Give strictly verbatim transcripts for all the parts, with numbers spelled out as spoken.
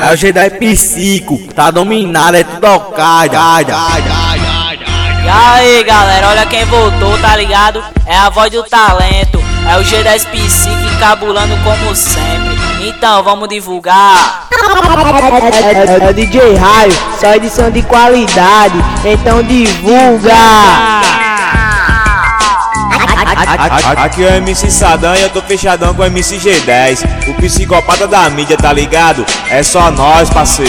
é o G dez Psico, tá dominado, é tudo Alcaida. E aí galera, olha quem voltou, tá ligado? É a voz do talento, é o G dez Psico encabulando como sempre. Então vamos divulgar. É, é o D J Raio, só edição de qualidade, então divulga. Aqui é o M C Sadam e eu tô fechadão com o M C G dez. O psicopata da mídia, tá ligado? É só nós, parceiro.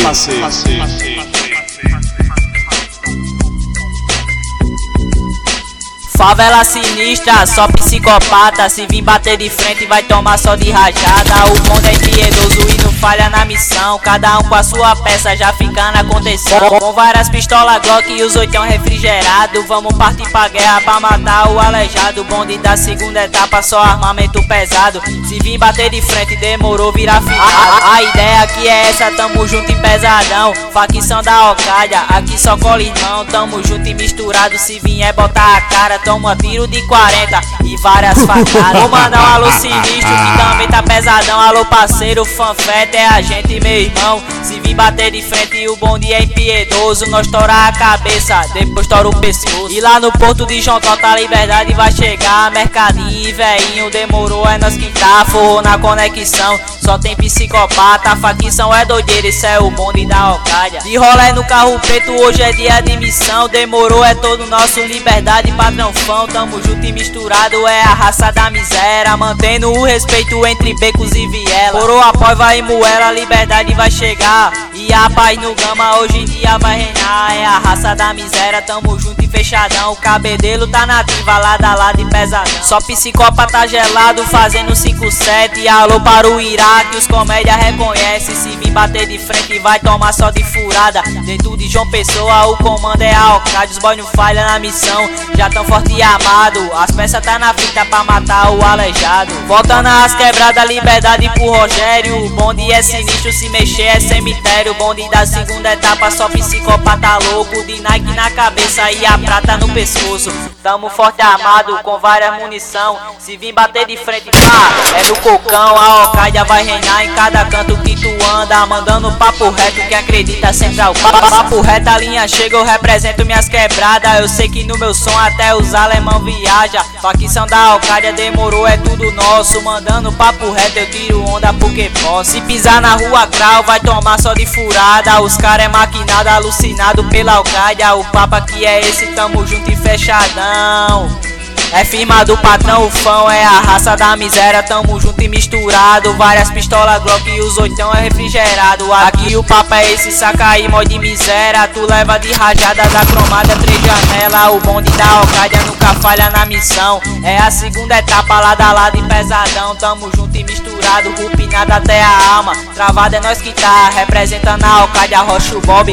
Favela sinistra, só psicopata. Se vir bater de frente vai tomar só de rajada. O bonde é impiedoso e não falha na missão. Cada um com a sua peça já fica na condição. Com várias pistolas Glock e os oitão refrigerado. Vamos partir pra guerra pra matar o aleijado. O bonde da segunda etapa, só armamento pesado. Se vir bater de frente demorou, vira final. A, a ideia aqui é essa, tamo junto e pesadão. Facção da Alcaida, aqui só colimão. Tamo junto e misturado, se vier botar a cara toma tiro de quarenta e várias facadas. Vou mandar um alô sinistro que também tá pesadão. Alô parceiro, fanfete é a gente, meu irmão. Se vir bater de frente e o bonde é impiedoso, nós tora a cabeça, depois tora o pescoço. E lá no porto de João Tota a liberdade vai chegar. Mercadinho, velhinho, demorou, é nós que tá. Forrou na conexão, só tem psicopata. A facção é doideira, isso é o bonde da Alcaida. De rolê no carro preto, hoje é dia de missão. Demorou, é todo nosso, liberdade, padrão. Tamo junto e misturado, é a raça da miséria. Mantendo o respeito entre becos e viela. Coroa, Poiva e Moela, a liberdade vai chegar. E a paz no Gama hoje em dia vai reinar. É a raça da miséria, tamo junto e fechadão. O cabedelo tá nativa, lado a lado e pesadão. Só psicopata gelado fazendo cinco sete. Alô para o Iraque, os comédia reconhece. Se vir bater de frente vai tomar só de furada. Dentro de João Pessoa o comando é a Alcaida. Os boy não falha na missão, já tão forte e amado. As peças tá na fita pra matar o aleijado. Voltando às quebradas, liberdade pro Rogério. O bonde é sinistro, se mexer é cemitério. O bonde da segunda etapa, só psicopata louco. De Nike na cabeça e a prata no pescoço. Tamo forte armado, com várias munição. Se vir bater de frente, pá, é no cocão. A Alcaida vai reinar em cada canto que tu anda. Mandando papo reto, que acredita sempre ao papo reto, a linha chega, eu represento minhas quebradas. Eu sei que no meu som até os alemão viaja. Facção da Alcaida demorou, é tudo nosso. Mandando papo reto, eu tiro onda porque posso. Se pisar na rua crau, vai tomar só de furada. Os cara é maquinado, alucinado pela Alcaida. O papo aqui é esse, tamo junto e fechadão. É firma do patrão, o fão é a raça da miséria. Tamo junto e misturado, várias pistolas Glock e os oitão é refrigerado. Aqui o papo é esse, saca aí, mó de miséria. Tu leva de rajada da cromada, três janela. O bonde da Alcaida nunca falha na missão. É a segunda etapa, lado a lado e pesadão. Tamo junto e misturado, rupinado até a alma. Travada é nós que tá, representando a Alcaida, Rocha o Bob.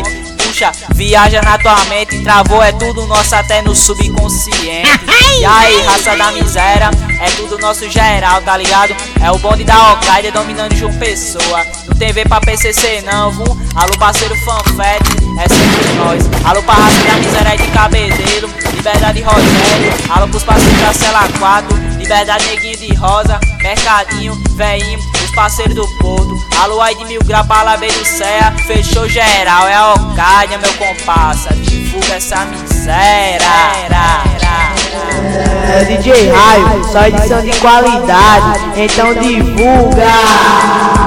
Viaja na tua mente, travou, é tudo nosso até no subconsciente. E aí, raça da miséria, é tudo nosso geral, tá ligado? É o bonde da Alcaida dominando João Pessoa. Não tem ver pra P C C não, viu? Alô parceiro fanfete, é sempre nós. Alô pra raça da miséria de Cabedelo, liberdade Rogério. Alô pros parceiros da Cela quatro, liberdade Neguinho de Rosa. Mercadinho, veinho, os parceiros do Porto. Alô aí de Mil Grau, Palabeiro Serra. Fechou geral, é a Alcaida, meu comparsa. Divulga essa miséria. É o D J Raio, só edição de qualidade, então divulga.